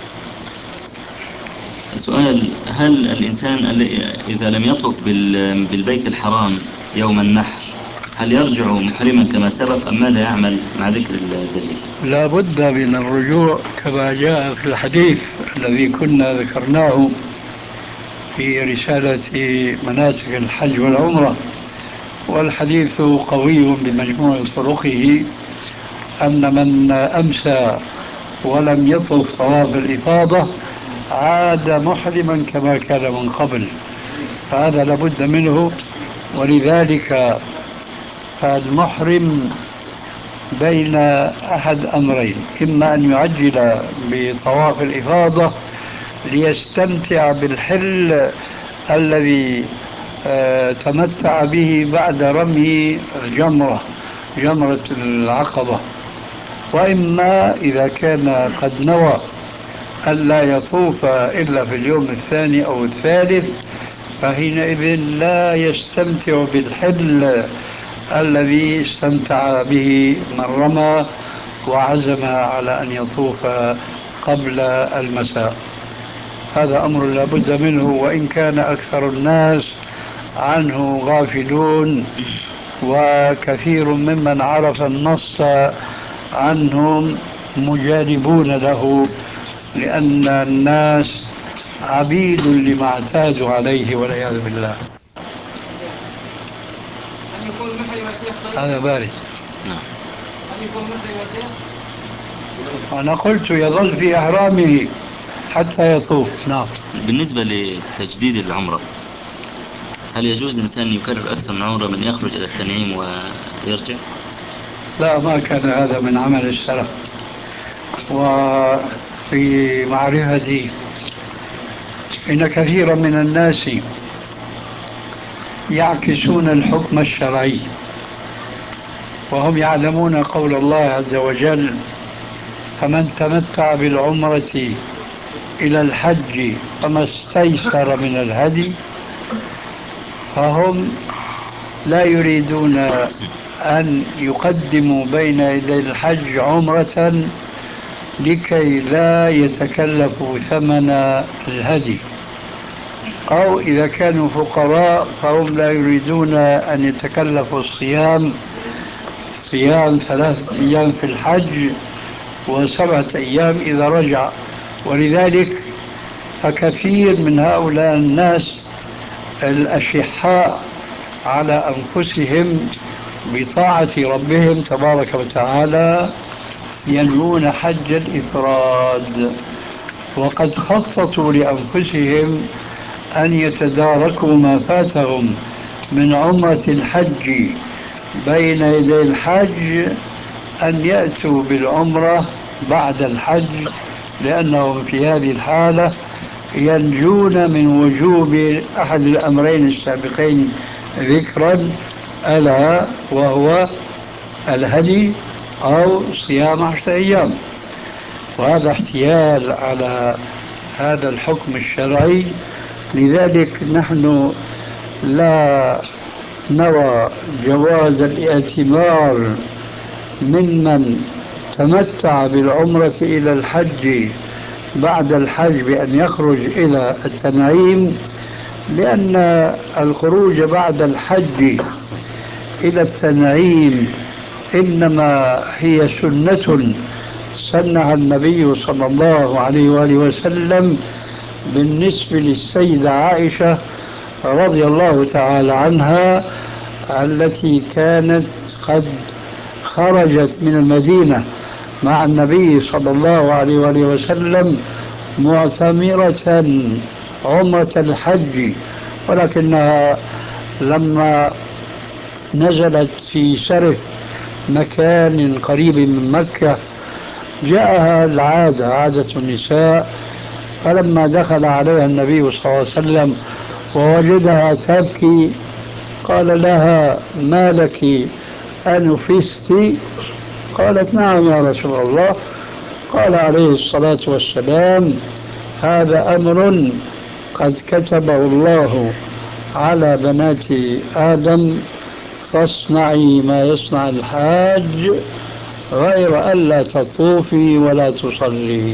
سؤال: هل الإنسان إذا لم يطف بالبيت الحرام يوم النحر هل يرجع محرما كما سبق أم ماذا يعمل مع ذكر الدليل؟ لا بد من الرجوع كما جاء في الحديث الذي كنا ذكرناه في رسالة مناسك الحج والعمرة، والحديث قوي بمجموع طرقه، أن من أمسى ولم يطوف طواف الإفاضة عاد محرما كما كان من قبل، فهذا لابد منه. ولذلك فالمحرم بين أحد أمرين: إما أن يعجل بطواف الإفاضة ليستمتع بالحل الذي تمتع به بعد رمي جمرة العقبة، وإما إذا كان قد نوى ألا يطوف إلا في اليوم الثاني أو الثالث فحينئذ لا يستمتع بالحل الذي استمتع به من رمى وعزم على أن يطوف قبل المساء. هذا أمر لا بد منه، وإن كان أكثر الناس عنه غافلون، وكثير ممن عرف النص عنهم مجانبون له، لأن الناس عبيد لما اعتادوا عليه والعياذ بالله. هل يكون المحرم يا شيخ طيب؟ هذا بارد. نعم. هل يكون محرم يا شيخ؟ أنا قلت يظل في إحرامه حتى يطوف. نعم. بالنسبة لتجديد العمرة، هل يجوز الإنسان يكرر أكثر من عمرة من يخرج إلى التنعيم ويرجع؟ لا، ما كان هذا من عمل السلف. وفي معرفتي إن كثيرا من الناس يعكسون الحكم الشرعي، وهم يعلمون قول الله عز وجل: فمن تمتع بالعمرة إلى الحج فما استيسر من الهدي. فهم لا يريدون أن يقدموا بين يدي الحج عمرة لكي لا يتكلفوا ثمن الهدي، أو إذا كانوا فقراء فهم لا يريدون أن يتكلفوا صيام 3 أيام في الحج و7 أيام إذا رجع. ولذلك فكثير من هؤلاء الناس الأشحاء على أنفسهم بطاعة ربهم تبارك وتعالى ينوون حج الإفراد، وقد خططوا لأنفسهم أن يتداركوا ما فاتهم من عمرة الحج بين يدي الحج، أن يأتوا بالعمرة بعد الحج، لأنهم في هذه الحالة ينجون من وجوب أحد الأمرين السابقين ذكرا، ألا وهو الهدي أو صيام 10 أيام. وهذا احتيال على هذا الحكم الشرعي. لذلك نحن لا نرى جواز الاعتبار ممن تمتع بالعمرة إلى الحج بعد الحج بأن يخرج إلى التنعيم، لأن الخروج بعد الحج إلى التنعيم إنما هي سنة سنها النبي صلى الله عليه وآله وسلم بالنسبة للسيدة عائشة رضي الله تعالى عنها، التي كانت قد خرجت من المدينة مع النبي صلى الله عليه وآله وسلم معتمرة عمرة الحج، ولكنها لما نزلت في سرف مكان قريب من مكة جاءها العادة، عادة النساء، فلما دخل عليها النبي صلى الله عليه وسلم ووجدها تبكي قال لها: ما لك أنفست؟ قالت: نعم يا رسول الله. قال عليه الصلاة والسلام: هذا أمر قد كتبه الله على بنات آدم، فاصنعي ما يصنع الحاج غير ألا تطوفي ولا تصلي.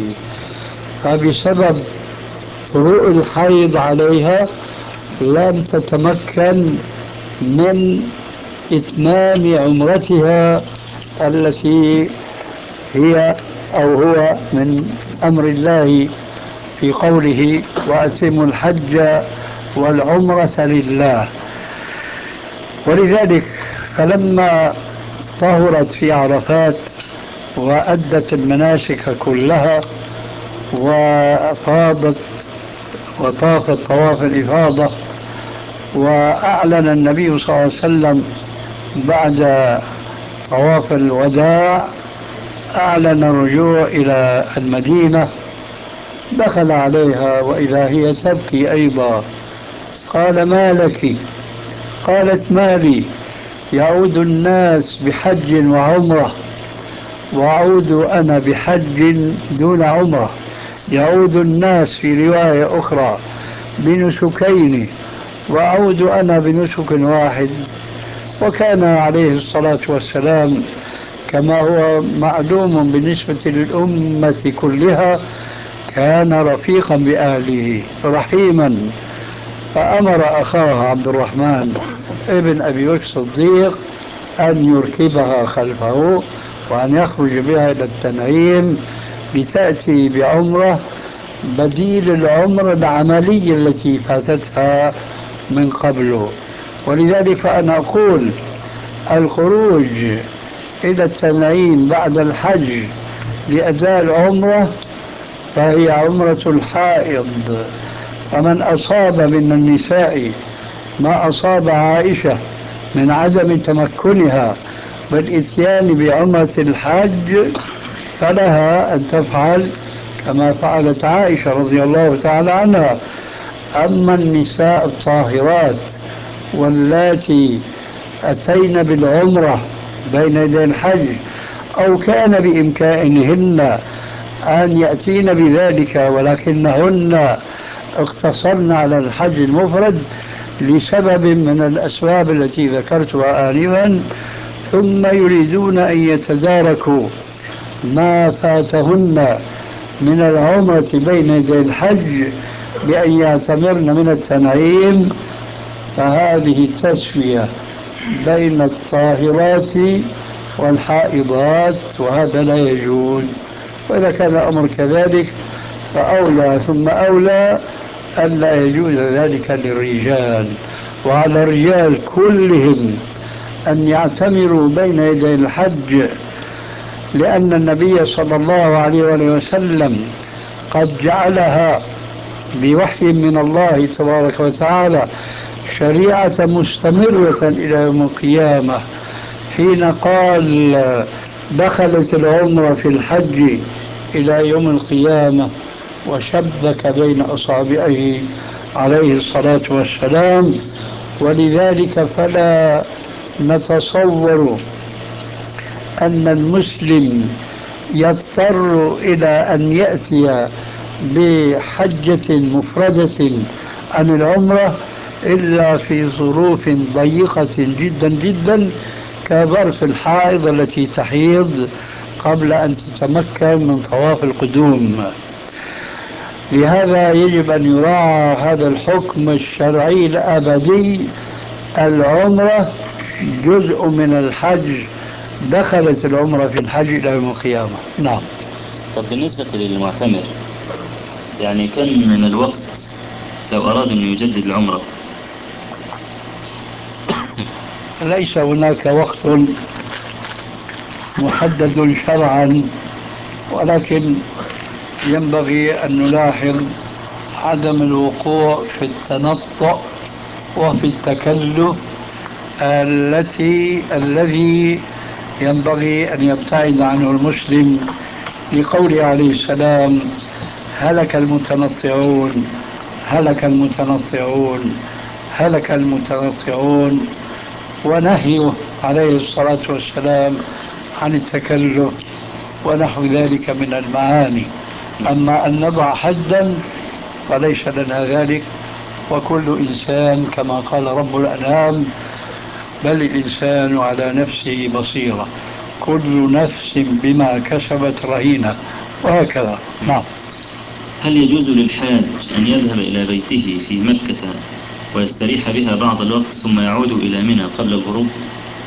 فبسبب طروء الحيض عليها لم تتمكن من إتمام عمرتها التي هي أو هو من أمر الله في قوله وأتموا الحج والعمرة لله. ولذلك فلما طهرت في عرفات وأدت المناسك كلها وأفاضت وطافت طواف الإفاضة، وأعلن النبي صلى الله عليه وسلم بعد طواف الوداع أعلن الرجوع إلى المدينة، دخل عليها وإذا هي تبكي أيضا. قال ما لك؟ قالت ما لي؟ يعود الناس بحج وعمرة وأعود أنا بحج دون عمرة، يعود الناس في رواية أخرى بنسكين وأعود أنا بنسك واحد. وكان عليه الصلاة والسلام كما هو معلوم بالنسبة للأمة كلها كان رفيقا بأهله رحيما، فأمر أخاه عبد الرحمن ابن أبي بكر الصديق أن يركبها خلفه وأن يخرج بها إلى التنعيم لتأتي بعمرة بديل العمرة العملية التي فاتتها من قبل. ولذلك فأنا أقول الخروج إلى التنعيم بعد الحج لأداء العمرة فهي عمرة الحائض. فمن أصاب من النساء ما أصاب عائشة من عدم تمكنها بالإتيان بعمرة الحج فلها أن تفعل كما فعلت عائشة رضي الله تعالى عنها. أما النساء الطاهرات واللاتي أتين بالعمرة بين يدي الحج أو كان بإمكانهن أن يأتين بذلك ولكنهن اقتصرن على الحج المفرد لسبب من الأسباب التي ذكرتها آنفا، ثم يريدون أن يتداركوا ما فاتهن من العمرة بين يدي الحج بأن يعتمرن من التنعيم، فهذه التسوية بين الطاهرات والحائضات وهذا لا يجوز. وإذا كان الأمر كذلك فأولى ثم أولى أن لا يجوز ذلك للرجال، وعلى الرجال كلهم أن يعتمروا بين يدي الحج، لأن النبي صلى الله عليه وسلم قد جعلها بوحي من الله تبارك وتعالى شريعة مستمرة إلى يوم القيامة، حين قال دخلت العمرة في الحج إلى يوم القيامة وشبك بين أصابعه عليه الصلاة والسلام. ولذلك فلا نتصور أن المسلم يضطر إلى أن يأتي بحجة مفردة عن العمرة إلا في ظروف ضيقة جدا جدا كظرف الحائض التي تحيض قبل أن تتمكن من طواف القدوم. لهذا يجب أن يراعى هذا الحكم الشرعي الأبدي. العمرة جزء من الحج، دخلت العمرة في الحج إلى يوم القيامة. نعم. طب بالنسبة للمعتمر يعني كم من الوقت لو أراد أن يجدد العمرة؟ ليس هناك وقت محدد شرعا، ولكن ينبغي أن نلاحظ عدم الوقوع في التنطع وفي التكلف الذي ينبغي أن يبتعد عنه المسلم، لقوله عليه السلام هلك المتنطعون هلك المتنطعون هلك المتنطعون، ونهيه عليه الصلاة والسلام عن التكلف ونحو ذلك من المعاني. أما أن نضع حدا فليس لنا ذلك، وكل إنسان كما قال رب الأنعام بل الإنسان على نفسه بصيرة، كل نفس بما كسبت رهينة، وهكذا. نعم. هل يجوز للحاج أن يذهب إلى بيته في مكة ويستريح بها بعض الوقت ثم يعود إلى منى قبل الغروب؟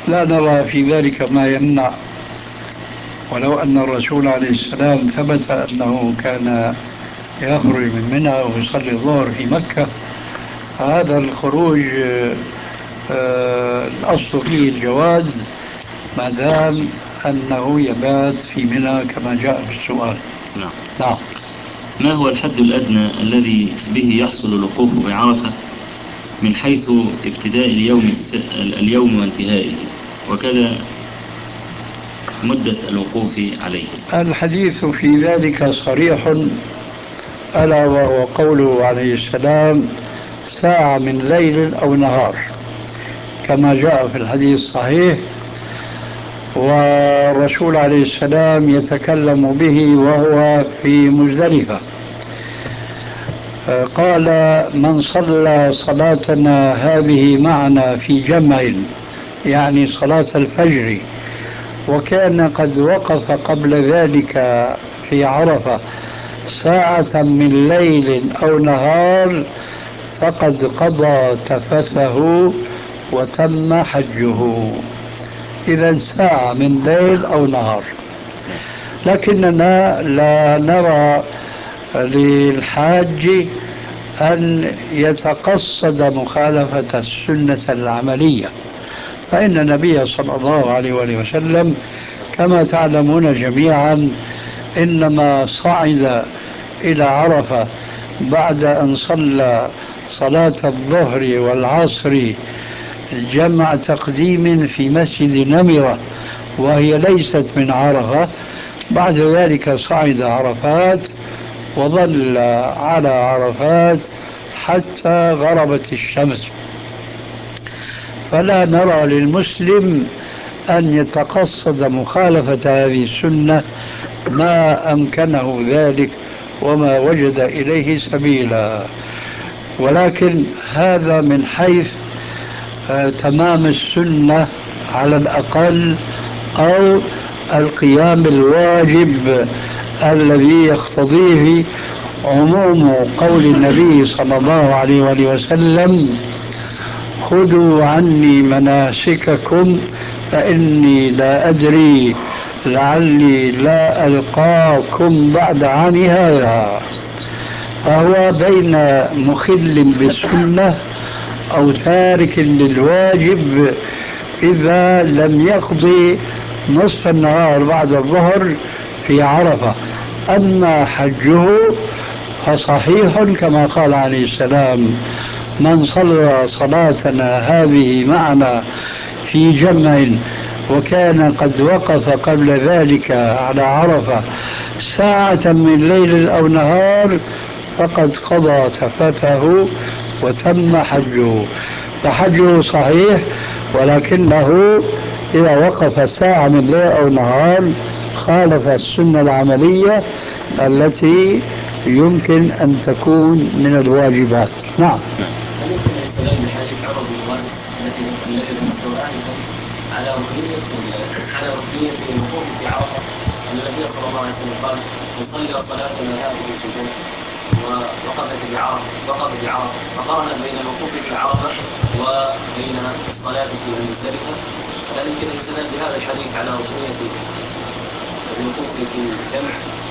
لا نرى في ذلك ما يمنع، ولو أن الرسول عليه السلام ثبت أنه كان يخرج من منى ويصلي الظهر في مكة، هذا الخروج الأصل فيه الجواز ما دام أنه يبات في منى كما جاء في السؤال. نعم. نعم. ما هو الحد الأدنى الذي به يحصل الوقوف بعرفة من حيث ابتداء اليوم وانتهائه، وكذا مدة الوقوف عليه؟ الحديث في ذلك صريح، ألا وهو قوله عليه السلام: ساعة من ليل أو نهار، كما جاء في الحديث الصحيح. والرسول عليه السلام يتكلم به وهو في مزدلفة، قال: من صلى صلاتنا هذه معنا في جمع، يعني صلاة الفجر، وكان قد وقف قبل ذلك في عرفة ساعة من ليل أو نهار فقد قضى تفثه وتم حجه. إذا ساعة من ليل أو نهار. لكننا لا نرى للحاج أن يتقصد مخالفة السنة العملية، فإن النبي صلى الله عليه وسلم كما تعلمون جميعا إنما صعد إلى عرفة بعد أن صلى صلاة الظهر والعصر جمع تقديم في مسجد نمرة، وهي ليست من عرفة. بعد ذلك صعد عرفات وظل على عرفات حتى غربت الشمس. فلا نرى للمسلم أن يتقصد مخالفة هذه السنة ما أمكنه ذلك وما وجد إليه سبيلا، ولكن هذا من حيث تمام السنة على الأقل، أو القيام بالواجب الذي يقتضيه عموم قول النبي صلى الله عليه وسلم: خذوا عني مناسككم فإني لا أدري لعلي لا ألقاكم بعد عام هذا. فهو بين مخل بالسنة أو تارك للواجب إذا لم يقضي نصف النهار بعد الظهر في عرفة. أما حجه فصحيح كما قال عليه السلام: من صلى صلاتنا هذه معنا في جمع وكان قد وقف قبل ذلك على عرفة ساعة من ليل أو نهار فقد قضى تفثه وتم حجه. فحجه صحيح، ولكنه إذا وقف ساعة من ليل أو نهار خالف السنة العملية التي يمكن أن تكون من الواجبات. نعم. يمكن الاستدلال بحديث عمر بن الوارث الذي ذكرته آنفا على ركنية الوقوف في عرفة، أن النبي صلى الله عليه وسلم قال: نصلي صلاتنا هذه في جمع، ووقف بعرفة، فقارن بين الوقوف في عرفة وبين الصلاة في المزدلفة. فلا يمكن الاستدلال بهذا الحديث على ركنية الوقوف في الجمع.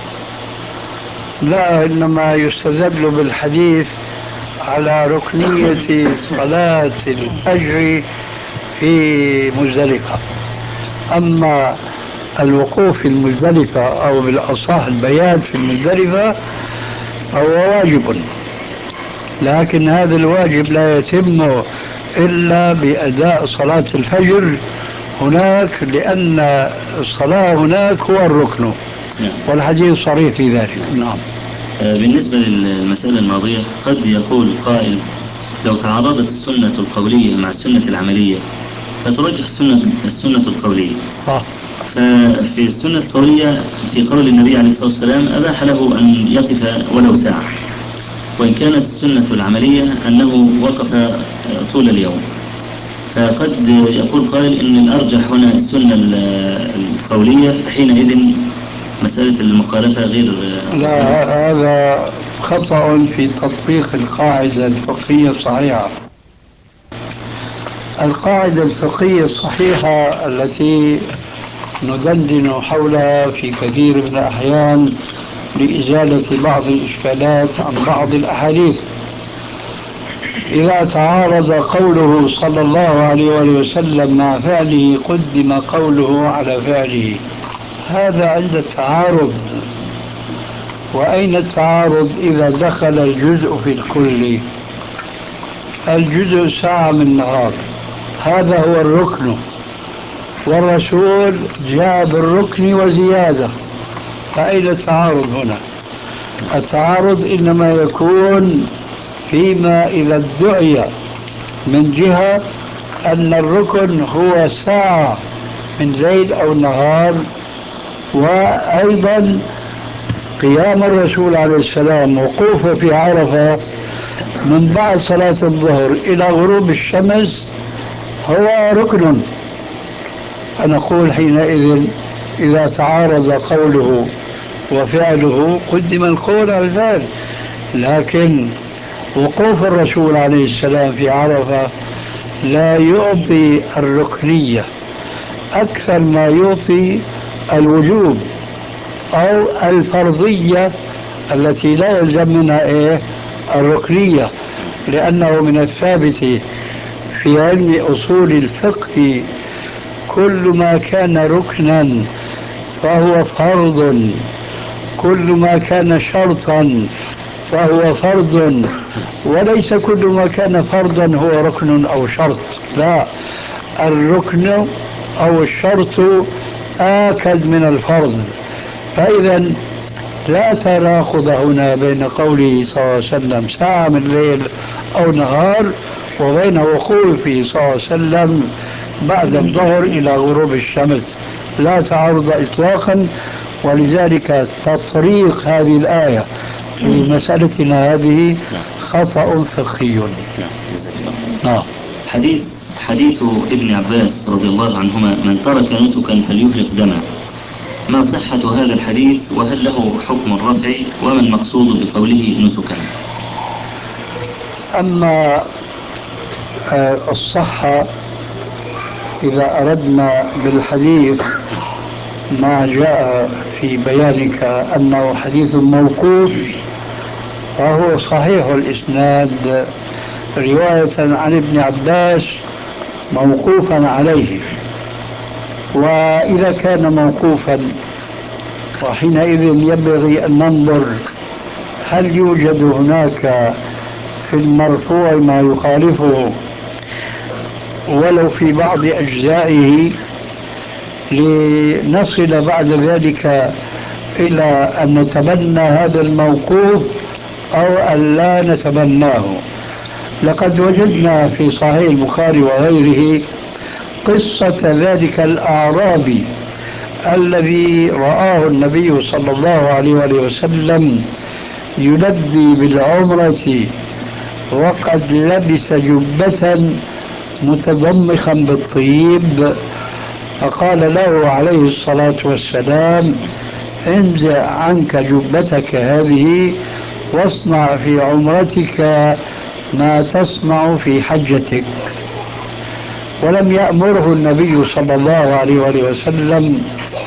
لا، إنما يستدل بالحديث على ركنية صلاة الفجر في مزدلفة. أما الوقوف في المزدلفة أو بالأصح البيات في المزدلفة فهو واجب، لكن هذا الواجب لا يتم إلا بأداء صلاة الفجر هناك، لأن الصلاة هناك هو الركن، والحديث صريح في ذلك. نعم. بالنسبة للمسألة الماضية قد يقول قائل: لو تعارضت السنة القولية مع السنة العملية فترجح السنة القولية. صح. ففي السنة القولية في قول النبي عليه الصلاة والسلام أباح له أن يقف ولو ساعة، وإن كانت السنة العملية أنه وقف طول اليوم. فقد يقول قائل إن الأرجح هنا السنة القولية، فحينئذ مسألة المخالفة غير. لا، هذا خطأ في تطبيق القاعدة الفقهية الصحيحة. القاعدة الفقهية الصحيحة التي ندندن حولها في كثير من الأحيان لإزالة بعض الإشكالات عن بعض الأحاديث: إذا تعارض قوله صلى الله عليه وآله وسلم مع فعله قدم قوله على فعله. هذا عند التعارض. وأين التعارض إذا دخل الجزء في الكل؟ الجزء ساعة من نهار، هذا هو الركن، والرسول جاء بالركن وزيادة، فأين التعارض هنا؟ التعارض إنما يكون فيما إذا ادعي من جهة أن الركن هو ساعة من ليل أو نهار، وأيضا قيام الرسول عليه السلام وقوفه في عرفة من بعد صلاة الظهر إلى غروب الشمس هو ركن. فنقول حينئذ إذا تعارض قوله وفعله قدم القول على الفعل. لكن وقوف الرسول عليه السلام في عرفة لا يعطي الركنية أكثر ما يعطي الوجوب أو الفرضية التي لا يلزم منها الركنية، لأنه من الثابت في علم أصول الفقه كل ما كان ركنا فهو فرض، كل ما كان شرطا فهو فرض، وليس كل ما كان فرضا هو ركن أو شرط. لا، الركن أو الشرط آكد من الفرض. فإذا لا تناقض هنا بين قوله صلى الله عليه وسلم ساعة من ليل أو نهار وبين وقوفه صلى الله عليه وسلم بعد الظهر إلى غروب الشمس، لا تعارض إطلاقا. ولذلك تطريق هذه الآية في مسألتنا هذه خطأ فقهي. نعم. حديث ابن عباس رضي الله عنهما: من ترك نسكا فليهلك دمه. ما صحة هذا الحديث، وهل له حكم الرفع، وما المقصود بقوله نسكا؟ أما الصحة، إذا أردنا بالحديث ما جاء في بيانك أنه حديث موقوف فهو صحيح الإسناد رواية عن ابن عباس موقوفا عليه. وإذا كان موقوفا وحينئذ ينبغي أن ننظر هل يوجد هناك في المرفوع ما يخالفه ولو في بعض أجزائه، لنصل بعد ذلك إلى أن نتبنى هذا الموقوف أو أن لا نتبناه. لقد وجدنا في صحيح البخاري وغيره قصة ذلك الأعرابي الذي رآه النبي صلى الله عليه وسلم يلبي بالعمرة وقد لبس جبة متضمخا بالطيب، فقال له عليه الصلاة والسلام: انزع عنك جبتك هذه واصنع في عمرتك ما تصنع في حجتك. ولم يأمره النبي صلى الله عليه وسلم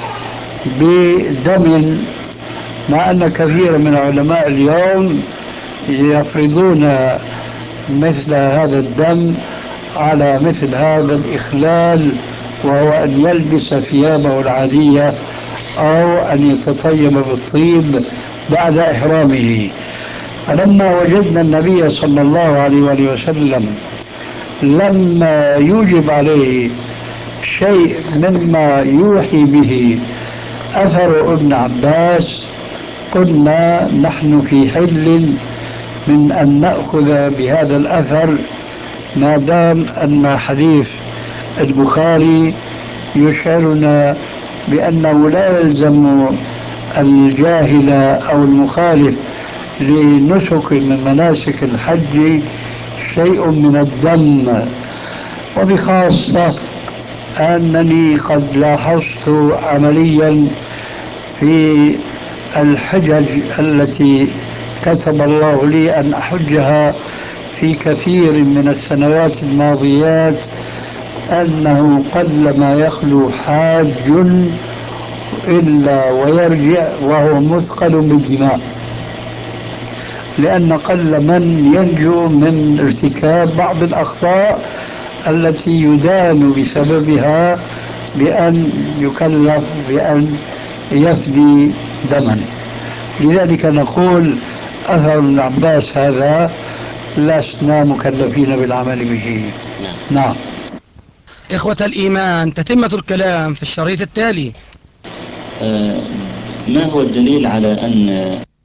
بدم، مع أن كثير من علماء اليوم يفرضون مثل هذا الدم على مثل هذا الإخلال، وهو أن يلبس ثيابه العادية أو أن يتطيب بالطيب بعد إحرامه. فلما وجدنا النبي صلى الله عليه وسلم لما يوجب عليه شيء مما يوحي به أثر ابن عباس، قلنا نحن في حل من أن نأخذ بهذا الأثر ما دام أن حديث البخاري يشعرنا بأنه لا يلزم الجاهل أو المخالف لنسك من مناسك الحج شيء من الدم. وبخاصة أنني قد لاحظت عمليا في الحجج التي كتب الله لي أن أحجها في كثير من السنوات الماضيات أنه قلما يخلو حاج إلا ويرجع وهو مثقل بالدماء، لأن قل من ينجو من ارتكاب بعض الأخطاء التي يدان بسببها بأن يكلف بأن يفدي دما. لذلك نقول أثر ابن عباس هذا لسنا مكلفين بالعمل به. نعم. إخوة الإيمان، تتمة الكلام في الشريط التالي. ما هو الدليل على أن